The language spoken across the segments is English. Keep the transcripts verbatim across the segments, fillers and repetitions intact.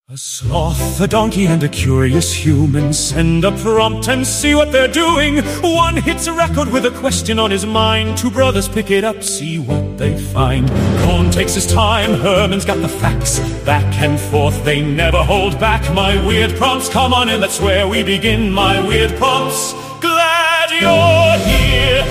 A sloth, a donkey, and a curious human send a prompt and see what they're doing. One hits a record with a question on his mind. Two brothers pick it up, see what they find. Cohn takes his time, Herman's got the facts. Back and forth, they never hold back. My weird prompts, come on in, that's where we begin. My weird prompts, glad you're here.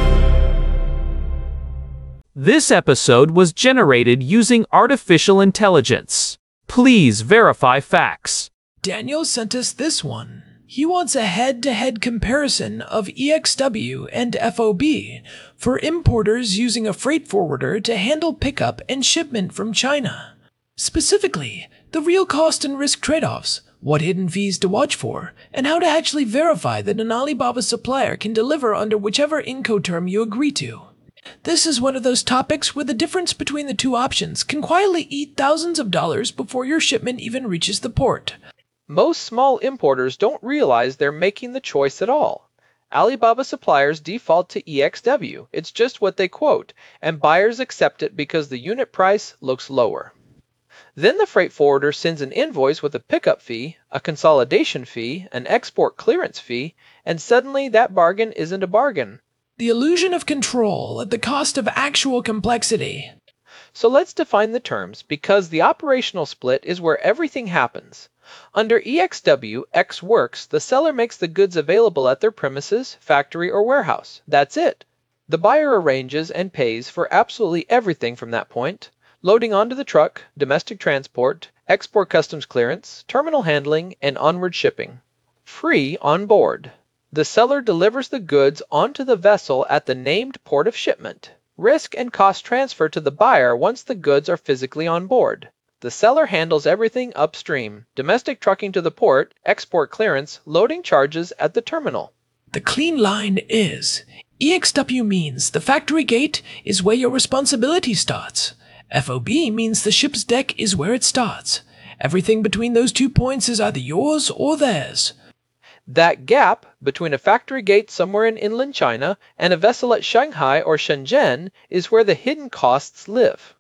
This episode was generated using artificial intelligence. Please verify facts. Daniel sent us this one. He wants a head-to-head comparison of E X W and F O B for importers using a freight forwarder to handle pickup and shipment from China. Specifically, the real cost and risk trade-offs, what hidden fees to watch for, and how to actually verify that an Alibaba supplier can deliver under whichever Incoterm you agree to. This is one of those topics where the difference between the two options can quietly eat thousands of dollars before your shipment even reaches the port. Most small importers don't realize they're making the choice at all. Alibaba suppliers default to E X W, it's just what they quote, and buyers accept it because the unit price looks lower. Then the freight forwarder sends an invoice with a pickup fee, a consolidation fee, an export clearance fee, and suddenly that bargain isn't a bargain. The illusion of control at the cost of actual complexity. So let's define the terms, because the operational split is where everything happens. Under E X W, X works, the seller makes the goods available at their premises, factory, or warehouse. That's it. The buyer arranges and pays for absolutely everything from that point. Loading onto the truck, domestic transport, export customs clearance, terminal handling, and onward shipping. Free on board. The seller delivers the goods onto the vessel at the named port of shipment. Risk and cost transfer to the buyer once the goods are physically on board. The seller handles everything upstream, domestic trucking to the port, export clearance, loading charges at the terminal. The clean line is, E X W means the factory gate is where your responsibility starts. F O B means the ship's deck is where it starts. Everything between those two points is either yours or theirs. That gap between a factory gate somewhere in inland China and a vessel at Shanghai or Shenzhen is where the hidden costs live.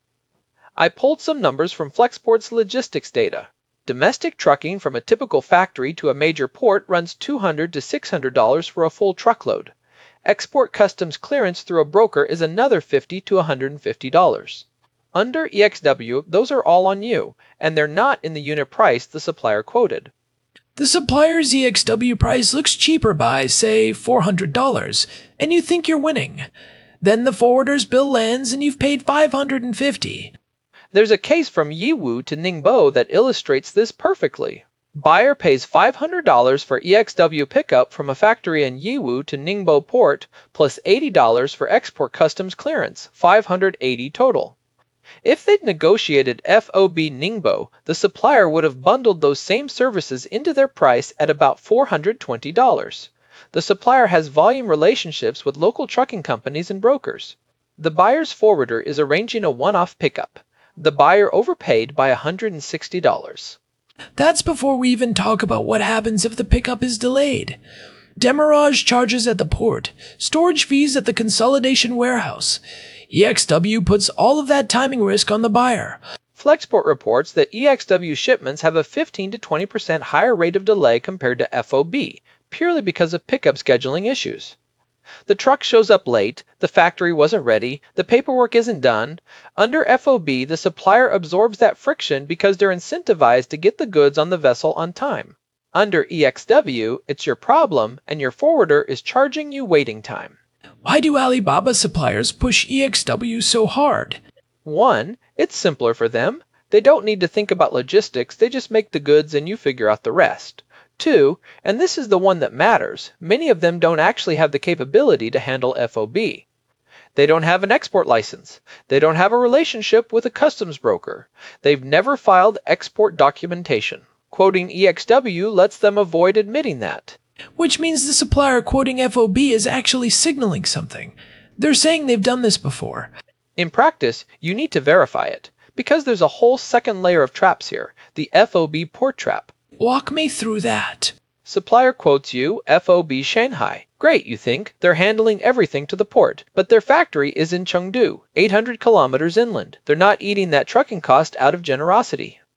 I pulled some numbers from Flexport's logistics data. Domestic trucking from a typical factory to a major port runs two hundred to six hundred dollars for a full truckload. Export customs clearance through a broker is another fifty to one hundred fifty dollars. Under E X W, those are all on you, and they're not in the unit price the supplier quoted. The supplier's E X W price looks cheaper by, say, four hundred dollars, and you think you're winning. Then the forwarder's bill lands and you've paid five hundred fifty dollars. There's a case from Yiwu to Ningbo that illustrates this perfectly. Buyer pays five hundred dollars for E X W pickup from a factory in Yiwu to Ningbo port, plus eighty dollars for export customs clearance, five hundred eighty dollars total. If they'd negotiated F O B Ningbo, the supplier would have bundled those same services into their price at about four hundred twenty dollars. The supplier has volume relationships with local trucking companies and brokers. The buyer's forwarder is arranging a one-off pickup. The buyer overpaid by one hundred sixty dollars. That's before we even talk about what happens if the pickup is delayed. Demurrage charges at the port, storage fees at the consolidation warehouse. E X W puts all of that timing risk on the buyer. Flexport reports that E X W shipments have a fifteen to twenty percent higher rate of delay compared to F O B, purely because of pickup scheduling issues. The truck shows up late, the factory wasn't ready, the paperwork isn't done. Under F O B, the supplier absorbs that friction because they're incentivized to get the goods on the vessel on time. Under E X W, it's your problem, and your forwarder is charging you waiting time. Why do Alibaba suppliers push E X W so hard? One, it's simpler for them. They don't need to think about logistics, they just make the goods and you figure out the rest. Two, and this is the one that matters, many of them don't actually have the capability to handle F O B. They don't have an export license. They don't have a relationship with a customs broker. They've never filed export documentation. Quoting E X W lets them avoid admitting that. Which means the supplier quoting F O B is actually signaling something. They're saying they've done this before. In practice, you need to verify it, because there's a whole second layer of traps here, the F O B port trap. Walk me through that. Supplier quotes you F O B Shanghai. Great, you think. They're handling everything to the port, but their factory is in Chengdu, eight hundred kilometers inland. They're not eating that trucking cost out of generosity.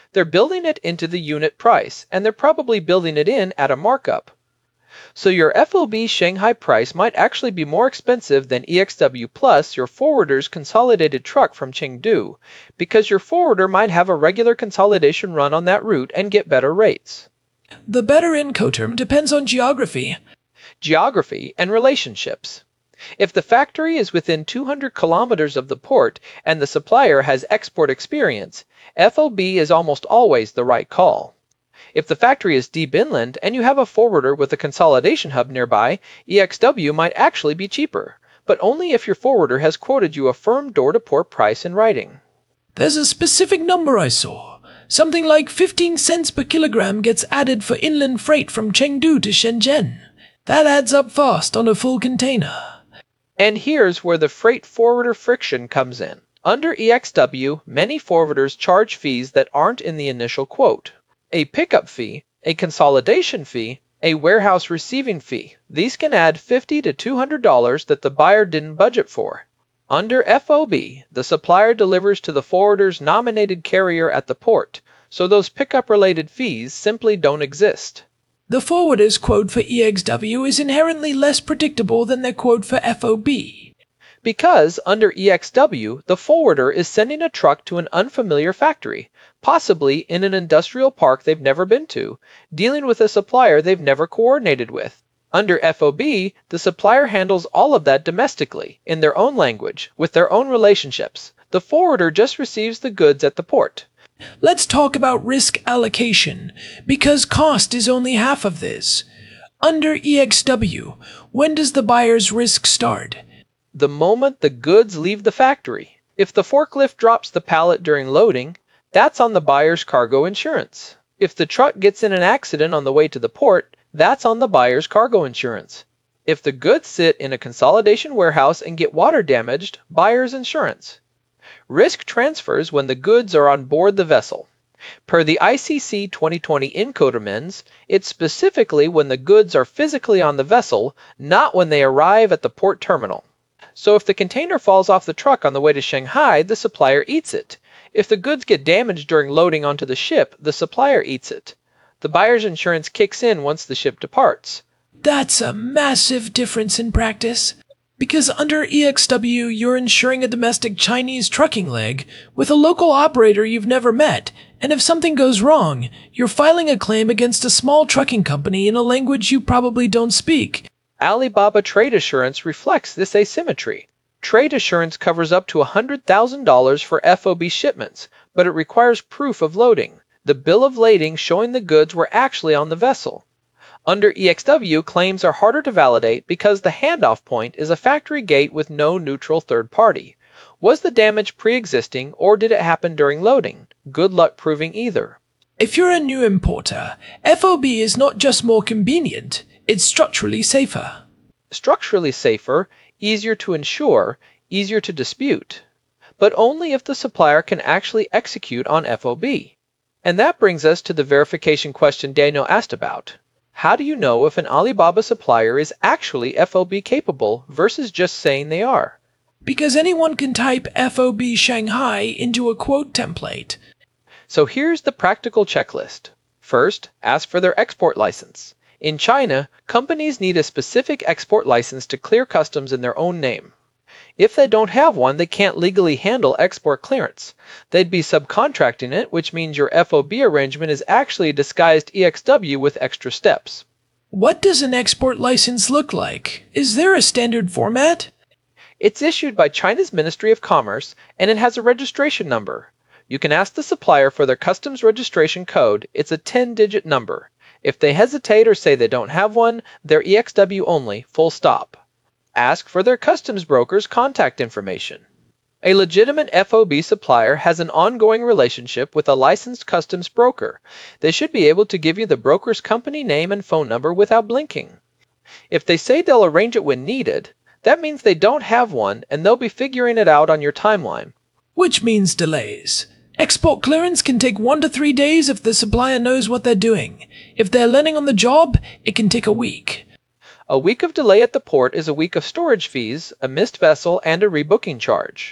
They're building it into the unit price, and they're probably building it in at a markup. So your F O B Shanghai price might actually be more expensive than E X W plus your forwarder's consolidated truck from Chengdu, because your forwarder might have a regular consolidation run on that route and get better rates. The better Incoterm depends on geography. Geography and relationships. If the factory is within two hundred kilometers of the port and the supplier has export experience, F O B is almost always the right call. If the factory is deep inland and you have a forwarder with a consolidation hub nearby, E X W might actually be cheaper, but only if your forwarder has quoted you a firm door-to-port price in writing. There's a specific number I saw. Something like fifteen cents per kilogram gets added for inland freight from Chengdu to Shenzhen. That adds up fast on a full container. And here's where the freight forwarder friction comes in. Under E X W, many forwarders charge fees that aren't in the initial quote. A pickup fee, a consolidation fee, a warehouse receiving fee. These can add fifty to two hundred dollars that the buyer didn't budget for. Under F O B, the supplier delivers to the forwarder's nominated carrier at the port, so those pickup-related fees simply don't exist. The forwarder's quote for E X W is inherently less predictable than their quote for F O B. Because under E X W, the forwarder is sending a truck to an unfamiliar factory, possibly in an industrial park they've never been to, dealing with a supplier they've never coordinated with. Under F O B, the supplier handles all of that domestically, in their own language, with their own relationships. The forwarder just receives the goods at the port. Let's talk about risk allocation, because cost is only half of this. Under E X W, when does the buyer's risk start? The moment the goods leave the factory. If the forklift drops the pallet during loading, that's on the buyer's cargo insurance. If the truck gets in an accident on the way to the port, that's on the buyer's cargo insurance. If the goods sit in a consolidation warehouse and get water damaged, buyer's insurance. Risk transfers when the goods are on board the vessel. Per the I C C twenty twenty Incoterms, it's specifically when the goods are physically on the vessel, not when they arrive at the port terminal. So if the container falls off the truck on the way to Shanghai, the supplier eats it. If the goods get damaged during loading onto the ship, the supplier eats it. The buyer's insurance kicks in once the ship departs. That's a massive difference in practice. Because under E X W, you're insuring a domestic Chinese trucking leg with a local operator you've never met, and if something goes wrong, you're filing a claim against a small trucking company in a language you probably don't speak. Alibaba Trade Assurance reflects this asymmetry. Trade Assurance covers up to one hundred thousand dollars for F O B shipments, but it requires proof of loading, the bill of lading showing the goods were actually on the vessel. Under E X W, claims are harder to validate because the handoff point is a factory gate with no neutral third party. Was the damage pre-existing or did it happen during loading? Good luck proving either. If you're a new importer, F O B is not just more convenient, it's structurally safer. Structurally safer, easier to insure, easier to dispute. But only if the supplier can actually execute on F O B. And that brings us to the verification question Daniel asked about. How do you know if an Alibaba supplier is actually F O B capable versus just saying they are? Because anyone can type F O B Shanghai into a quote template. So here's the practical checklist. First, ask for their export license. In China, companies need a specific export license to clear customs in their own name. If they don't have one, they can't legally handle export clearance. They'd be subcontracting it, which means your F O B arrangement is actually a disguised E X W with extra steps. What does an export license look like? Is there a standard format? It's issued by China's Ministry of Commerce, and it has a registration number. You can ask the supplier for their customs registration code. It's a ten-digit number. If they hesitate or say they don't have one, they're E X W only, full stop. Ask for their customs broker's contact information. A legitimate F O B supplier has an ongoing relationship with a licensed customs broker. They should be able to give you the broker's company name and phone number without blinking. If they say they'll arrange it when needed, that means they don't have one and they'll be figuring it out on your timeline. Which means delays. Export clearance can take one to three days if the supplier knows what they're doing. If they're learning on the job, it can take a week. A week of delay at the port is a week of storage fees, a missed vessel, and a rebooking charge.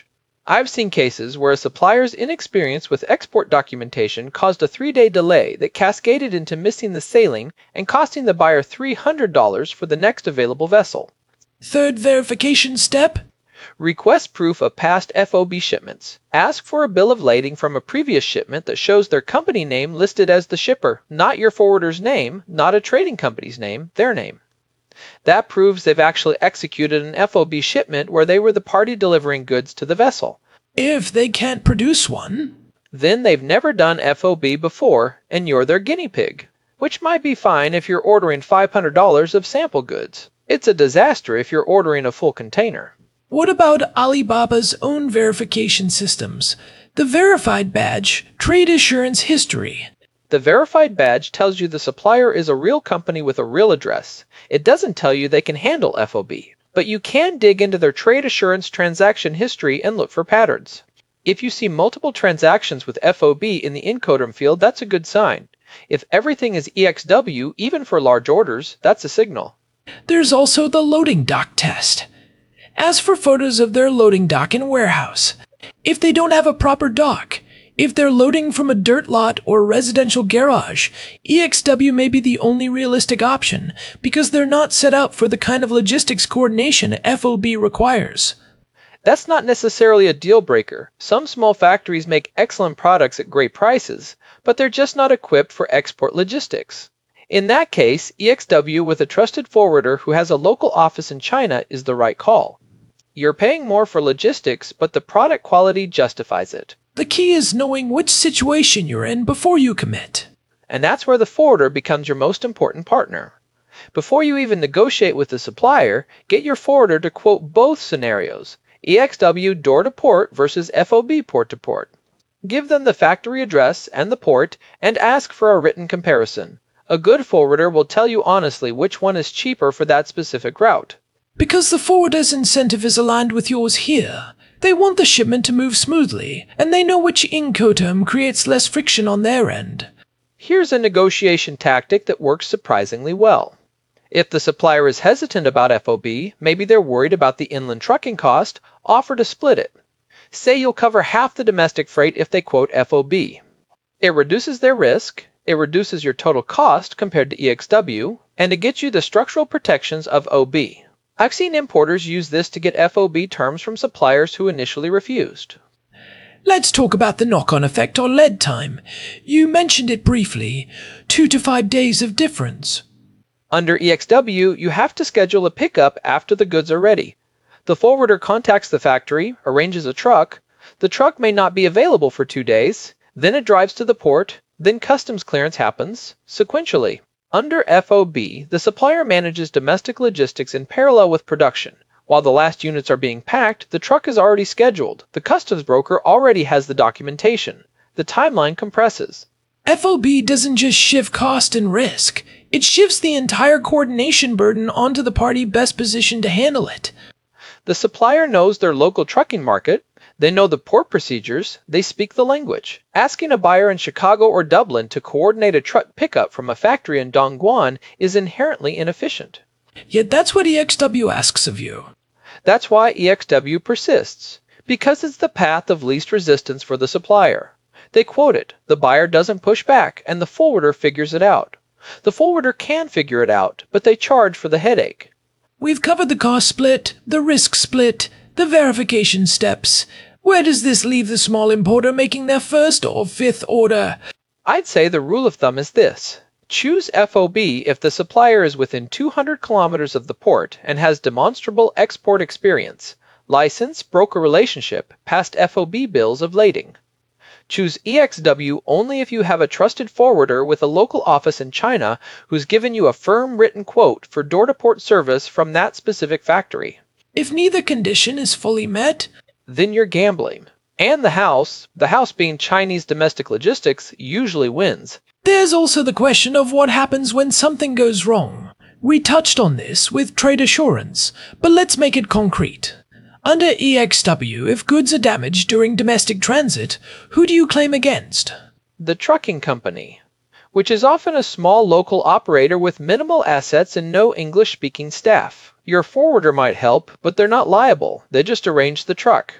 I've seen cases where a supplier's inexperience with export documentation caused a three-day delay that cascaded into missing the sailing and costing the buyer three hundred dollars for the next available vessel. Third verification step? Request proof of past F O B shipments. Ask for a bill of lading from a previous shipment that shows their company name listed as the shipper, not your forwarder's name, not a trading company's name, their name. That proves they've actually executed an F O B shipment where they were the party delivering goods to the vessel. If they can't produce one, then they've never done F O B before, and you're their guinea pig, which might be fine if you're ordering five hundred dollars of sample goods. It's a disaster if you're ordering a full container. What about Alibaba's own verification systems? The verified badge, trade assurance history. The verified badge tells you the supplier is a real company with a real address. It doesn't tell you they can handle F O B, but you can dig into their trade assurance transaction history and look for patterns. If you see multiple transactions with F O B in the Incoterm field, that's a good sign. If everything is E X W, even for large orders, that's a signal. There's also the loading dock test. Ask for photos of their loading dock and warehouse. If they don't have a proper dock, if they're loading from a dirt lot or residential garage, E X W may be the only realistic option because they're not set up for the kind of logistics coordination F O B requires. That's not necessarily a deal breaker. Some small factories make excellent products at great prices, but they're just not equipped for export logistics. In that case, E X W with a trusted forwarder who has a local office in China is the right call. You're paying more for logistics, but the product quality justifies it. The key is knowing which situation you're in before you commit. And that's where the forwarder becomes your most important partner. Before you even negotiate with the supplier, get your forwarder to quote both scenarios, E X W door-to-port versus F O B port-to-port. Give them the factory address and the port and ask for a written comparison. A good forwarder will tell you honestly which one is cheaper for that specific route. Because the forwarder's incentive is aligned with yours here. They want the shipment to move smoothly, and they know which Incoterm creates less friction on their end. Here's a negotiation tactic that works surprisingly well. If the supplier is hesitant about F O B, maybe they're worried about the inland trucking cost, offer to split it. Say you'll cover half the domestic freight if they quote F O B. It reduces their risk, it reduces your total cost compared to E X W, and it gets you the structural protections of O B. I've seen importers use this to get F O B terms from suppliers who initially refused. Let's talk about the knock-on effect on lead time. You mentioned it briefly. Two to five days of difference. Under E X W, you have to schedule a pickup after the goods are ready. The forwarder contacts the factory, arranges a truck. The truck may not be available for two days. Then it drives to the port. Then customs clearance happens, sequentially. Under F O B, the supplier manages domestic logistics in parallel with production. While the last units are being packed, the truck is already scheduled. The customs broker already has the documentation. The timeline compresses. F O B doesn't just shift cost and risk. It shifts the entire coordination burden onto the party best positioned to handle it. The supplier knows their local trucking market. They know the port procedures. They speak the language. Asking a buyer in Chicago or Dublin to coordinate a truck pickup from a factory in Dongguan is inherently inefficient. Yet that's what E X W asks of you. That's why E X W persists, because it's the path of least resistance for the supplier. They quote it, the buyer doesn't push back, and the forwarder figures it out. The forwarder can figure it out, but they charge for the headache. We've covered the cost split, the risk split, the verification steps. Where does this leave the small importer making their first or fifth order? I'd say the rule of thumb is this. Choose F O B if the supplier is within two hundred kilometers of the port and has demonstrable export experience, license, broker relationship, past F O B bills of lading. Choose E X W only if you have a trusted forwarder with a local office in China who's given you a firm written quote for door-to-port service from that specific factory. If neither condition is fully met, then you're gambling. And the house, the house being Chinese domestic logistics, usually wins. There's also the question of what happens when something goes wrong. We touched on this with trade assurance, but let's make it concrete. Under E X W, if goods are damaged during domestic transit, who do you claim against? The trucking company, which is often a small local operator with minimal assets and no English-speaking staff. Your forwarder might help, but they're not liable. They just arrange the truck.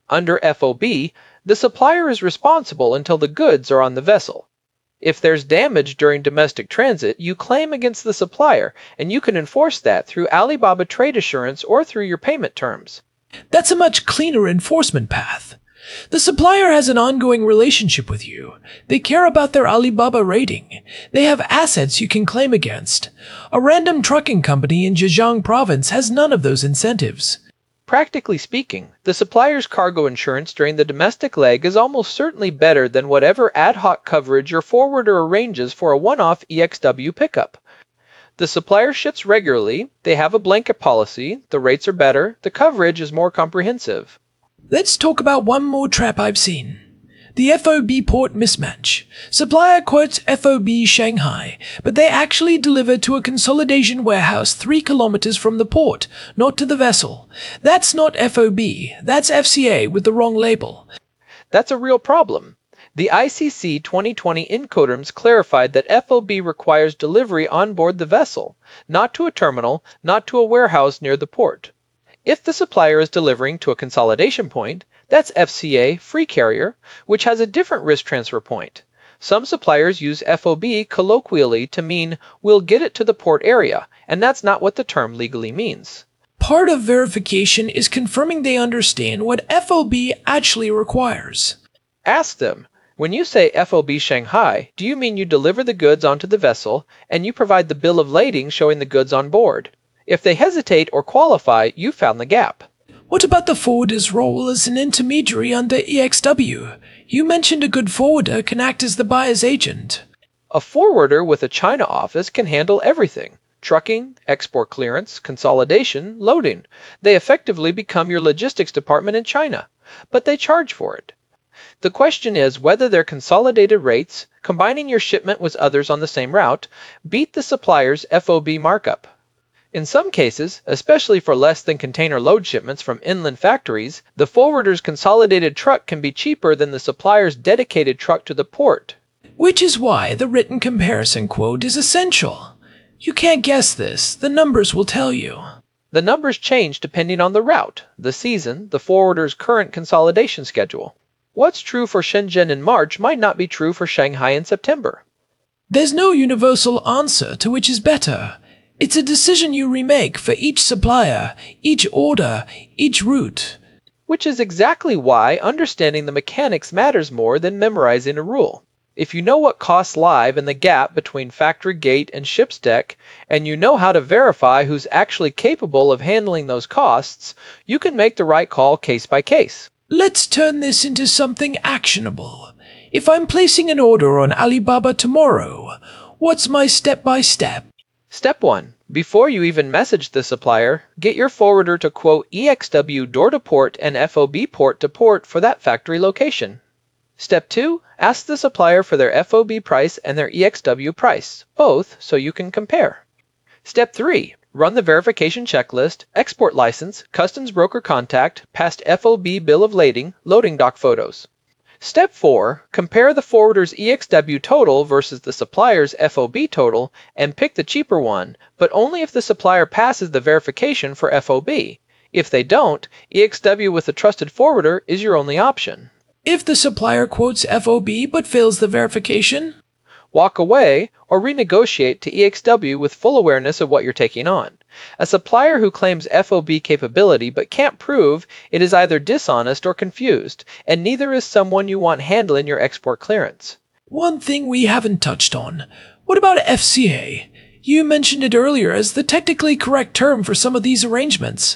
Under F O B, the supplier is responsible until the goods are on the vessel. If there's damage during domestic transit, you claim against the supplier, and you can enforce that through Alibaba Trade Assurance or through your payment terms. That's a much cleaner enforcement path. The supplier has an ongoing relationship with you. They care about their Alibaba rating. They have assets you can claim against. A random trucking company in Zhejiang province has none of those incentives. Practically speaking, the supplier's cargo insurance during the domestic leg is almost certainly better than whatever ad hoc coverage your forwarder arranges for a one-off E X W pickup. The supplier ships regularly, they have a blanket policy, the rates are better, the coverage is more comprehensive. Let's talk about one more trap I've seen. The F O B port mismatch. Supplier quotes F O B Shanghai, but they actually deliver to a consolidation warehouse three kilometers from the port, not to the vessel. That's not F O B, that's F C A with the wrong label. That's a real problem. The I C C twenty twenty Incoterms clarified that F O B requires delivery on board the vessel, not to a terminal, not to a warehouse near the port. If the supplier is delivering to a consolidation point, that's F C A free carrier, which has a different risk transfer point. Some suppliers use F O B colloquially to mean we'll get it to the port area, and that's not what the term legally means. Part of verification is confirming they understand what F O B actually requires. Ask them, when you say F O B Shanghai, do you mean you deliver the goods onto the vessel and you provide the bill of lading showing the goods on board? If they hesitate or qualify, you found the gap. What about the forwarder's role as an intermediary under E X W? You mentioned a good forwarder can act as the buyer's agent. A forwarder with a China office can handle everything. Trucking, export clearance, consolidation, loading. They effectively become your logistics department in China, but they charge for it. The question is whether their consolidated rates, combining your shipment with others on the same route, beat the supplier's F O B markup. In some cases, especially for less than container load shipments from inland factories, the forwarder's consolidated truck can be cheaper than the supplier's dedicated truck to the port. Which is why the written comparison quote is essential. You can't guess this, the numbers will tell you. The numbers change depending on the route, the season, the forwarder's current consolidation schedule. What's true for Shenzhen in March might not be true for Shanghai in September. There's no universal answer to which is better. It's a decision you remake for each supplier, each order, each route. Which is exactly why understanding the mechanics matters more than memorizing a rule. If you know what costs lie in the gap between factory gate and ship's deck, and you know how to verify who's actually capable of handling those costs, you can make the right call case by case. Let's turn this into something actionable. If I'm placing an order on Alibaba tomorrow, what's my step-by-step? Step one. Before you even message the supplier, get your forwarder to quote E X W door-to-port and F O B port-to-port for that factory location. Step two. Ask the supplier for their F O B price and their E X W price, both so you can compare. Step three. Run the verification checklist, export license, customs broker contact, past F O B bill of lading, loading dock photos. Step four. Compare the forwarder's E X W total versus the supplier's F O B total and pick the cheaper one, but only if the supplier passes the verification for F O B. If they don't, E X W with a trusted forwarder is your only option. If the supplier quotes F O B but fails the verification? Walk away or renegotiate to E X W with full awareness of what you're taking on. A supplier who claims F O B capability but can't prove it is either dishonest or confused, and neither is someone you want handling your export clearance. One thing we haven't touched on. What about F C A? You mentioned it earlier as the technically correct term for some of these arrangements.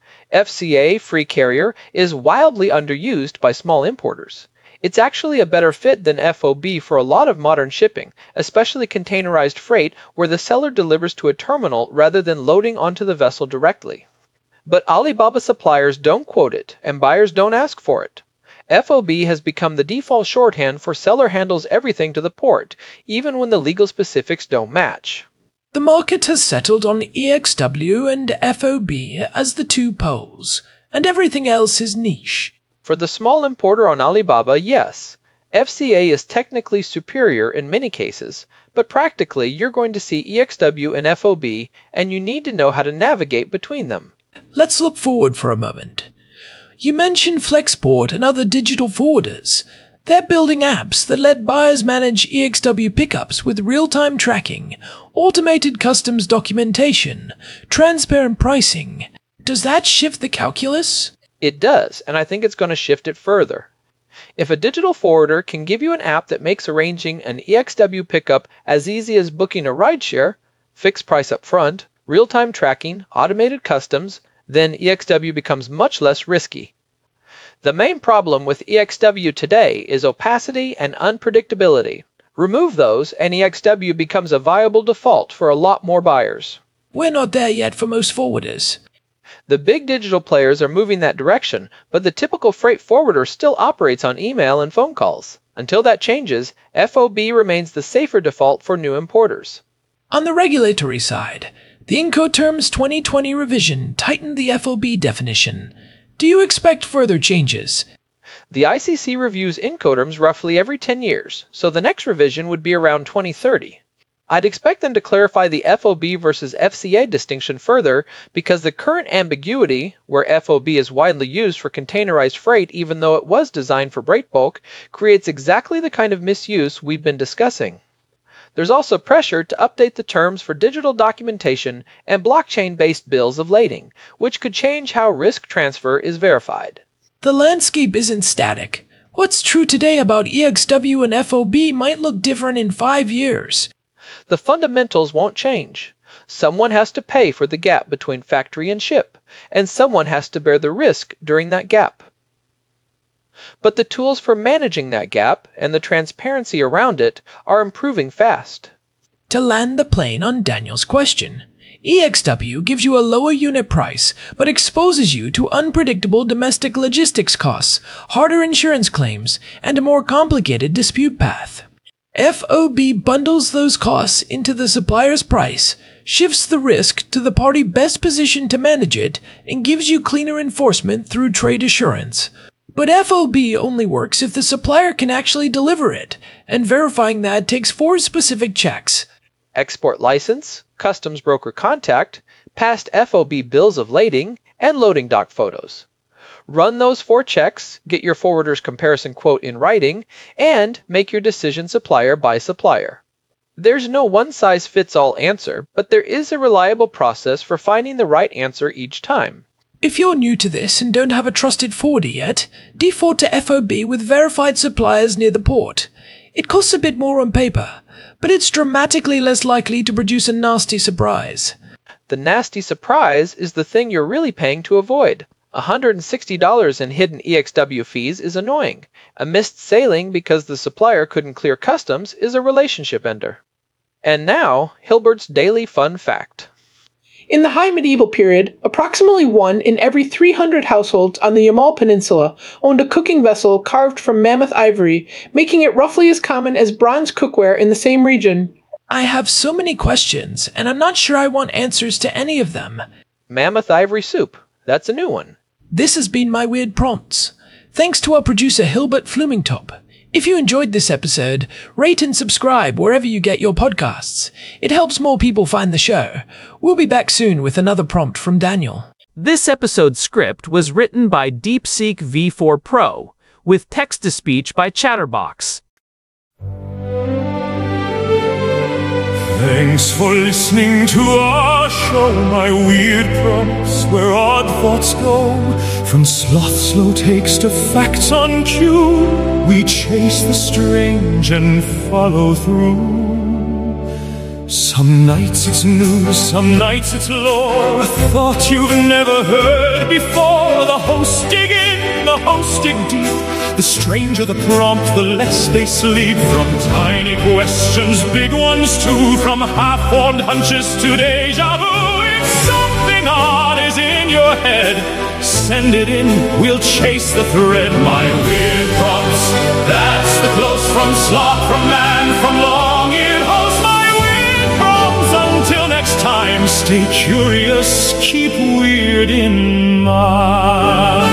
F C A, free carrier, is wildly underused by small importers. It's actually a better fit than F O B for a lot of modern shipping, especially containerized freight where the seller delivers to a terminal rather than loading onto the vessel directly. But Alibaba suppliers don't quote it, and buyers don't ask for it. F O B has become the default shorthand for seller handles everything to the port, even when the legal specifics don't match. The market has settled on E X W and F O B as the two poles, and everything else is niche. For the small importer on Alibaba, yes, F C A is technically superior in many cases, but practically you're going to see E X W and F O B, and you need to know how to navigate between them. Let's look forward for a moment. You mentioned Flexport and other digital forwarders. They're building apps that let buyers manage E X W pickups with real-time tracking, automated customs documentation, transparent pricing. Does that shift the calculus? It does, and I think it's going to shift it further. If a digital forwarder can give you an app that makes arranging an E X W pickup as easy as booking a rideshare, fixed price up front, real-time tracking, automated customs, then E X W becomes much less risky. The main problem with E X W today is opacity and unpredictability. Remove those, and E X W becomes a viable default for a lot more buyers. We're not there yet for most forwarders. The big digital players are moving that direction, but the typical freight forwarder still operates on email and phone calls. Until that changes, F O B remains the safer default for new importers. On the regulatory side, the Incoterms twenty twenty revision tightened the F O B definition. Do you expect further changes? The I C C reviews Incoterms roughly every ten years, so the next revision would be around twenty thirty. I'd expect them to clarify the F O B versus F C A distinction further, because the current ambiguity, where F O B is widely used for containerized freight even though it was designed for breakbulk, creates exactly the kind of misuse we've been discussing. There's also pressure to update the terms for digital documentation and blockchain-based bills of lading, which could change how risk transfer is verified. The landscape isn't static. What's true today about E X W and F O B might look different in five years. The fundamentals won't change. Someone has to pay for the gap between factory and ship, and someone has to bear the risk during that gap. But the tools for managing that gap and the transparency around it are improving fast. To land the plane on Daniel's question, E X W gives you a lower unit price, but exposes you to unpredictable domestic logistics costs, harder insurance claims, and a more complicated dispute path. F O B bundles those costs into the supplier's price, shifts the risk to the party best positioned to manage it, and gives you cleaner enforcement through trade assurance. But F O B only works if the supplier can actually deliver it, and verifying that takes four specific checks. Export license, customs broker contact, past F O B bills of lading, and loading dock photos. Run those four checks, get your forwarder's comparison quote in writing, and make your decision supplier by supplier. There's no one-size-fits-all answer, but there is a reliable process for finding the right answer each time. If you're new to this and don't have a trusted forwarder yet, default to F O B with verified suppliers near the port. It costs a bit more on paper, but it's dramatically less likely to produce a nasty surprise. The nasty surprise is the thing you're really paying to avoid. one hundred sixty dollars in hidden E X W fees is annoying. A missed sailing because the supplier couldn't clear customs is a relationship ender. And now, Hilbert's daily fun fact. In the High Medieval period, approximately one in every three hundred households on the Yamal Peninsula owned a cooking vessel carved from mammoth ivory, making it roughly as common as bronze cookware in the same region. I have so many questions, and I'm not sure I want answers to any of them. Mammoth ivory soup. That's a new one. This has been My Weird Prompts. Thanks to our producer Hilbert Flumingtop. If you enjoyed this episode, rate and subscribe wherever you get your podcasts. It helps more people find the show. We'll be back soon with another prompt from Daniel. This episode's script was written by DeepSeek V four Pro, with text-to-speech by Chatterbox. Thanks for listening to our show, My Weird Prompts, where odd thoughts go. From sloth slow takes to facts on cue, we chase the strange and follow through. Some nights it's news, some nights it's lore, a thought you've never heard before. The hosts dig in, the hosts dig deep. The stranger the prompt, the less they sleep. From tiny questions, big ones too, from half-formed hunches to deja vu. If something odd is in your head, send it in, we'll chase the thread. My Weird Prompts, that's the close from sloth, from man, from long-eared host. My Weird Prompts, until next time, stay curious, keep weird in mind.